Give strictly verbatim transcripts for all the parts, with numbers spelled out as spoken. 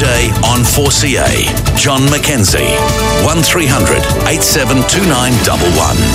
Weekday on four C A. John McKenzie. one three hundred eight seven two nine one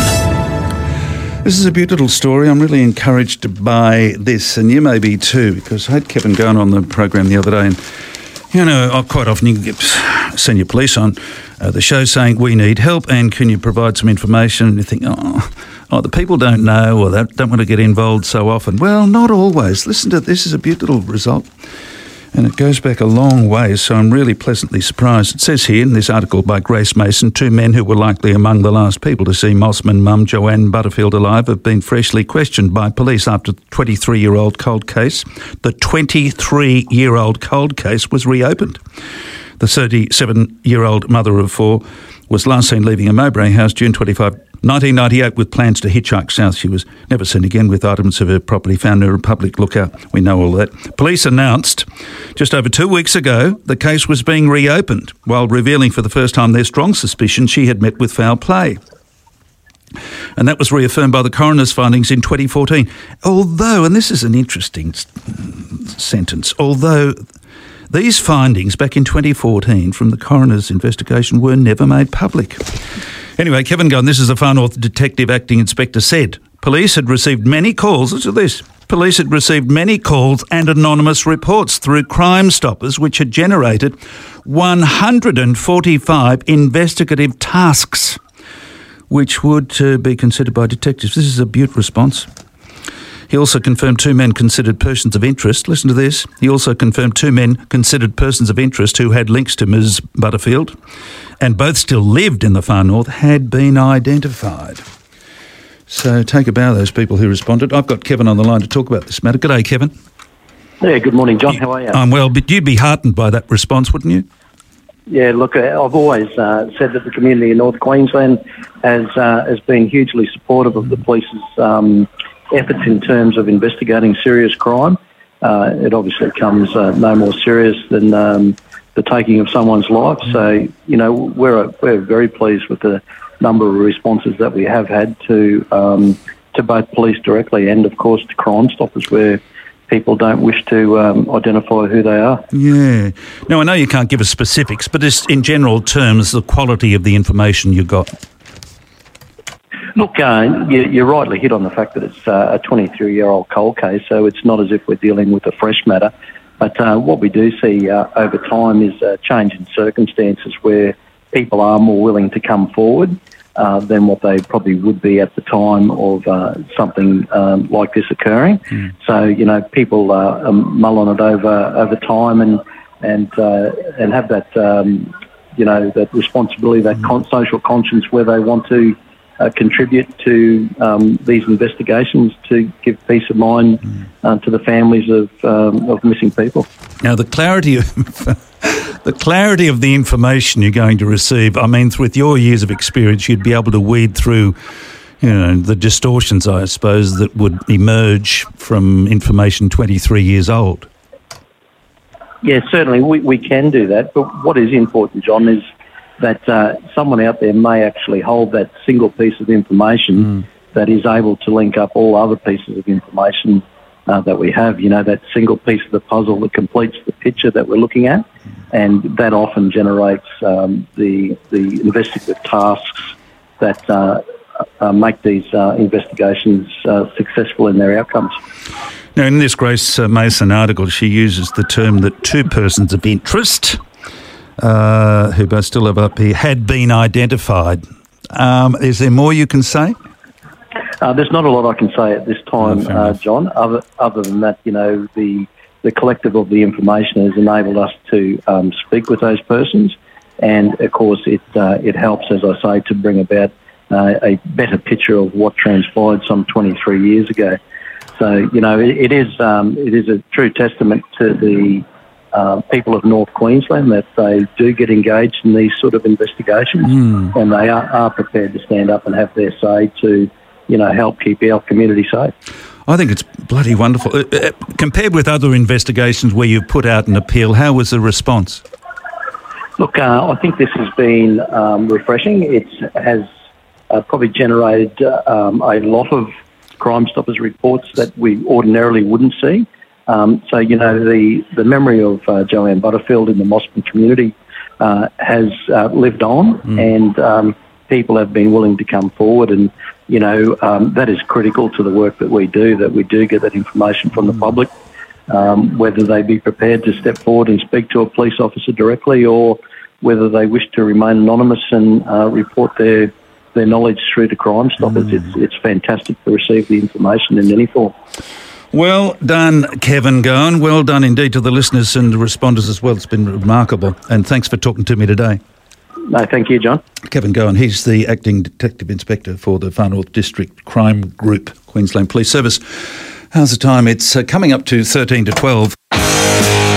one. This is a beautiful story. I'm really encouraged by this, and you may be too, because I had Kevin going on the program the other day, and you know, I quite often you get senior police on uh, the show saying, we need help and can you provide some information? And you think, oh, oh, the people don't know or they don't want to get involved so often. Well, not always. Listen to this. Is a beautiful result. And it goes back a long way, so I'm really pleasantly surprised. It says here in this article by Grace Mason, two men who were likely among the last people to see Mossman mum Joanne Butterfield alive have been freshly questioned by police after the twenty-three-year-old cold case. The twenty-three-year-old cold case was reopened. The thirty-seven-year-old mother of four was last seen leaving a Mowbray house June twenty-fifth, nineteen ninety-eight with plans to hitchhike south. She was never seen again with items of her property found near a public lookout. We know all that. Police announced just over two weeks ago the case was being reopened while revealing for the first time their strong suspicion she had met with foul play. And that was reaffirmed by the coroner's findings in twenty fourteen. Although, and this is an interesting s- sentence, although these findings back in twenty fourteen from the coroner's investigation were never made public. Anyway, Kevin Gunn, this is the Far North Detective Acting Inspector, said police had received many calls, listen to this, police had received many calls and anonymous reports through Crime Stoppers, which had generated one hundred forty-five investigative tasks, which would uh, be considered by detectives. This is a Butte response. He also confirmed two men considered persons of interest. Listen to this. He also confirmed two men considered persons of interest who had links to Miz Butterfield and both still lived in the Far North had been identified. So take a bow, those people who responded. I've got Kevin on the line to talk about this matter. G'day, Kevin. Yeah, good morning, John. How are you? I'm well, but you'd be heartened by that response, wouldn't you? Yeah, look, I've always uh, said that the community in North Queensland has uh, has been hugely supportive of the police's um, efforts in terms of investigating serious crime. Uh, it obviously comes uh, no more serious than um, the taking of someone's life. So, you know, we're we're very pleased with the number of responses that we have had to um, to both police directly and, of course, to Crime Stoppers, where people don't wish to um, identify who they are. Yeah. Now, I know you can't give us specifics, but just in general terms, the quality of the information you got. Look, uh, you, you rightly hit on the fact that it's uh, a twenty-three-year-old cold case, so it's not as if we're dealing with a fresh matter. But uh, what we do see uh, over time is a change in circumstances where people are more willing to come forward uh, than what they probably would be at the time of uh, something um, like this occurring. Mm. So, you know, people uh, um, mull on it over over time and and uh, and have that, um, you know, that responsibility, that mm. con- social conscience where they want to Uh, contribute to um, these investigations to give peace of mind uh, to the families of um, of missing people. Now, the clarity of the clarity of the information you're going to receive. I mean, with your years of experience, you'd be able to weed through, you know, the distortions, I suppose, that would emerge from information twenty-three years old. Yeah, certainly we, we can do that. But what is important, John, is that uh, someone out there may actually hold that single piece of information mm. that is able to link up all other pieces of information uh, that we have. You know, that single piece of the puzzle that completes the picture that we're looking at, and that often generates um, the the investigative tasks that uh, uh, make these uh, investigations uh, successful in their outcomes. Now, in this Grace Mason article, she uses the term that two persons of interest Uh, who both still live up here, had been identified. Um, is there more you can say? Uh, there's not a lot I can say at this time, oh, uh, John, other, other than that, you know, the the collective of the information has enabled us to um, speak with those persons, and, of course, it uh, it helps, as I say, to bring about uh, a better picture of what transpired some twenty-three years ago. So, you know, it, it is um, it is a true testament to the Uh, people of North Queensland that they do get engaged in these sort of investigations mm. and they are, are prepared to stand up and have their say to, you know, help keep our community safe. I think it's bloody wonderful. Uh, uh, compared with other investigations where you've put out an appeal, how was the response? Look, uh, I think this has been um, refreshing. It has uh, probably generated uh, um, a lot of Crime Stoppers reports that we ordinarily wouldn't see. Um, so, you know, the, the memory of uh, Joanne Butterfield in the Mosman community uh, has uh, lived on, mm. and um, people have been willing to come forward, and, you know, um, that is critical to the work that we do, that we do get that information from mm. the public, um, whether they be prepared to step forward and speak to a police officer directly, or whether they wish to remain anonymous and uh, report their their knowledge through to Crime Stoppers. Mm. It's, it's fantastic to receive the information in any form. Well done, Kevin Goen. Well done indeed to the listeners and the responders as well. It's been remarkable. And thanks for talking to me today. No, thank you, John. Kevin Goen, he's the Acting Detective Inspector for the Far North District Crime Group, Queensland Police Service. How's the time? It's uh, coming up to thirteen to twelve.